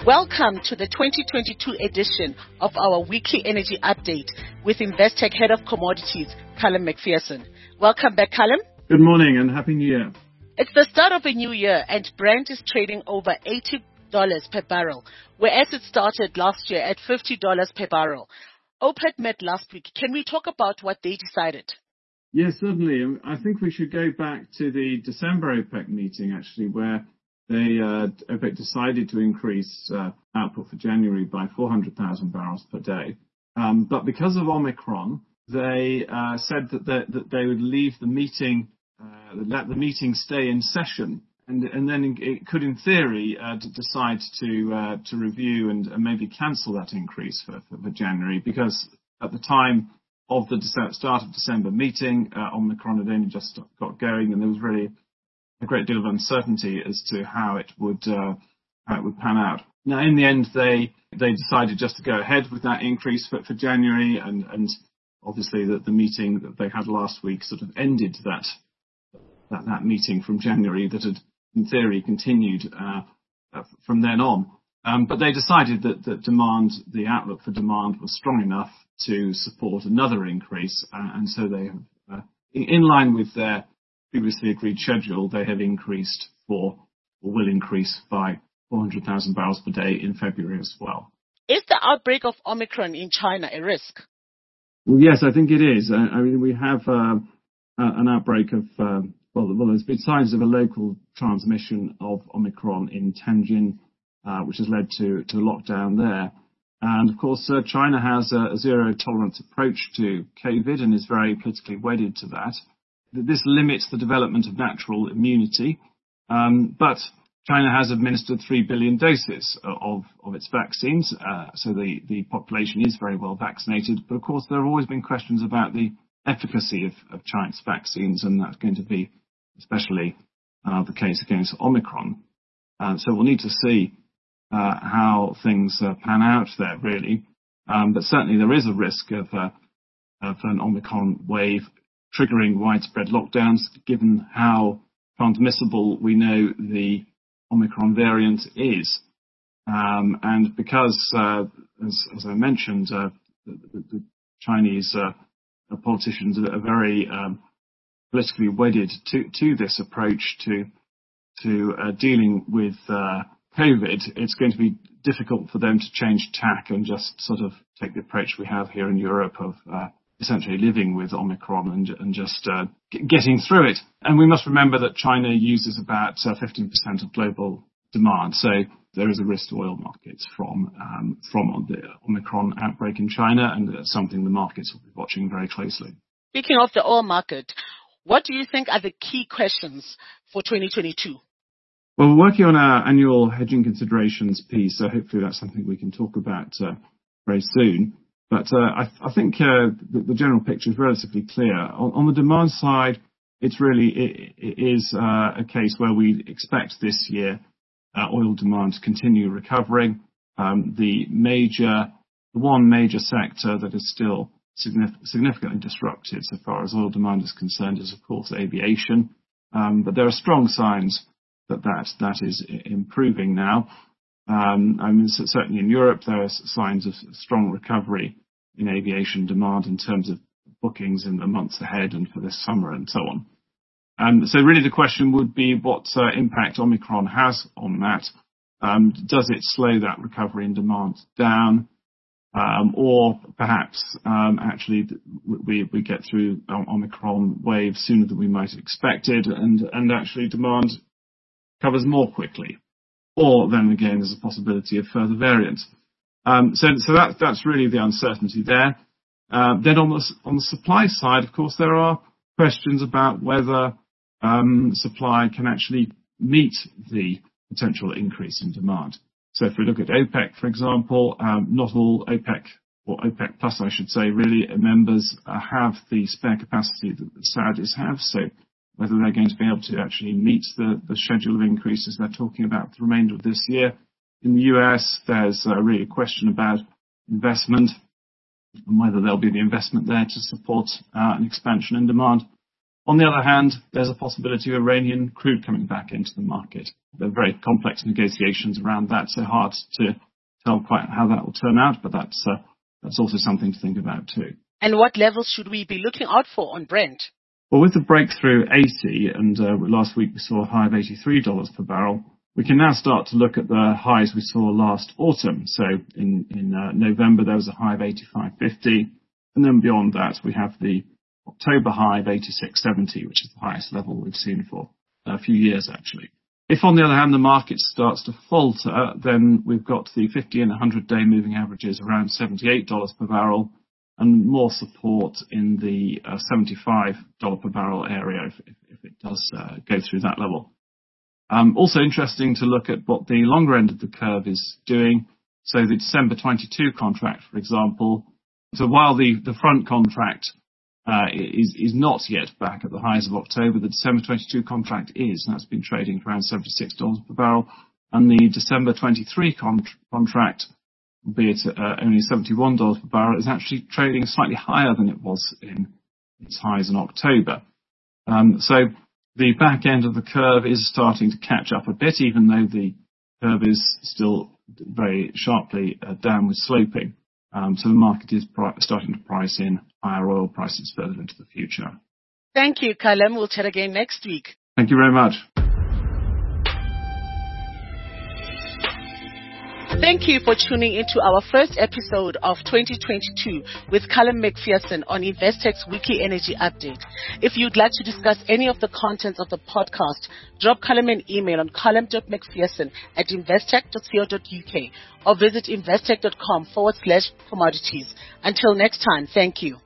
Welcome to the 2022 edition of our weekly energy update with Investec Head of Commodities, Callum McPherson. Welcome back, Callum. Good morning and Happy New Year. It's the start of a new year and Brent is trading over $80 per barrel, whereas it started last year at $50 per barrel. OPEC met last week. Can we talk about what they decided? Yes, certainly. I think we should go back to the December OPEC meeting, actually, where OPEC decided to increase output for January by 400,000 barrels per day. But because of Omicron, they said that they would leave the meeting, let the meeting stay in session, and then it could, in theory, decide to review and maybe cancel that increase for January, because at the time of the start of December meeting, Omicron had only just got going, and there was really a great deal of uncertainty as to how it would pan out. Now, in the end, they decided just to go ahead with that increase for January, and obviously the meeting that they had last week sort of ended that meeting from January that had, in theory, continued from then on. But they decided that the outlook for demand was strong enough to support another increase, and so they have, in line with their previously agreed schedule, they have increased or will increase by 400,000 barrels per day in February as well. Is the outbreak of Omicron in China a risk? Well, yes, I think it is. I mean, we have an outbreak of, there's been signs of a local transmission of Omicron in Tianjin, which has led to a lockdown there. And of course, China has a zero tolerance approach to COVID and is very politically wedded to that. This limits the development of natural immunity, but China has administered 3 billion doses of its vaccines, so the population is very well vaccinated. But of course, there have always been questions about the efficacy of China's vaccines, and that's going to be especially the case against Omicron. So we'll need to see how things pan out there, really. But certainly there is a risk of an Omicron wave triggering widespread lockdowns, given how transmissible we know the Omicron variant is. And because, as I mentioned, the Chinese politicians are very politically wedded to this approach to dealing with COVID, it's going to be difficult for them to change tack and just sort of take the approach we have here in Europe of essentially living with Omicron and just getting through it. And we must remember that China uses about 15% of global demand. So there is a risk to oil markets from the Omicron outbreak in China, and that's something the markets will be watching very closely. Speaking of the oil market, what do you think are the key questions for 2022? Well, we're working on our annual hedging considerations piece, so hopefully that's something we can talk about very soon. But I think the general picture is relatively clear. On the demand side, it is a case where we expect this year oil demand to continue recovering. The one major sector that is still significantly disrupted so far as oil demand is concerned is, of course, aviation. But there are strong signs that is improving now. I mean, certainly in Europe, there are signs of strong recovery in aviation demand in terms of bookings in the months ahead and for this summer and so on. So really the question would be what impact Omicron has on that. Does it slow that recovery in demand down? Or perhaps actually we get through Omicron wave sooner than we might have expected, and actually demand recovers more quickly. Or then again, there's a possibility of further variants. So that's really the uncertainty there. Then on the supply side, of course, there are questions about whether supply can actually meet the potential increase in demand. So if we look at OPEC, for example, not all OPEC, or OPEC Plus, I should say, really members have the spare capacity that the Saudis have. So whether they're going to be able to actually meet the schedule of increases they're talking about for the remainder of this year. In the US, there's really a question about investment and whether there'll be the investment there to support an expansion in demand. On the other hand, there's a possibility of Iranian crude coming back into the market. There are very complex negotiations around that, so hard to tell quite how that will turn out, but that's also something to think about too. And what levels should we be looking out for on Brent? Well, with the breakthrough 80, and last week we saw a high of $83 per barrel, we can now start to look at the highs we saw last autumn. So in November, there was a high of 85.50, and then beyond that, we have the October high of 86.70, which is the highest level we've seen for a few years, actually. If, on the other hand, the market starts to falter, then we've got the 50 and 100-day moving averages around $78 per barrel and more support in the $75 per barrel area if it does go through that level. Also interesting to look at what the longer end of the curve is doing. So the December 22 contract, for example, so while the front contract is not yet back at the highs of October, the December 22 contract is, and that's been trading around $76 per barrel, and the December 23 contract, albeit only $71 per barrel, is actually trading slightly higher than it was in its highs in October. So the back end of the curve is starting to catch up a bit, even though the curve is still very sharply downward sloping. So the market is starting to price in higher oil prices further into the future. Thank you, Callum. We'll chat again next week. Thank you very much. Thank you for tuning into our first episode of 2022 with Callum McPherson on Investec's Weekly Energy Update. If you'd like to discuss any of the contents of the podcast, drop Callum an email on callum.mcpherson@investec.co.uk or visit investec.com/commodities. Until next time, thank you.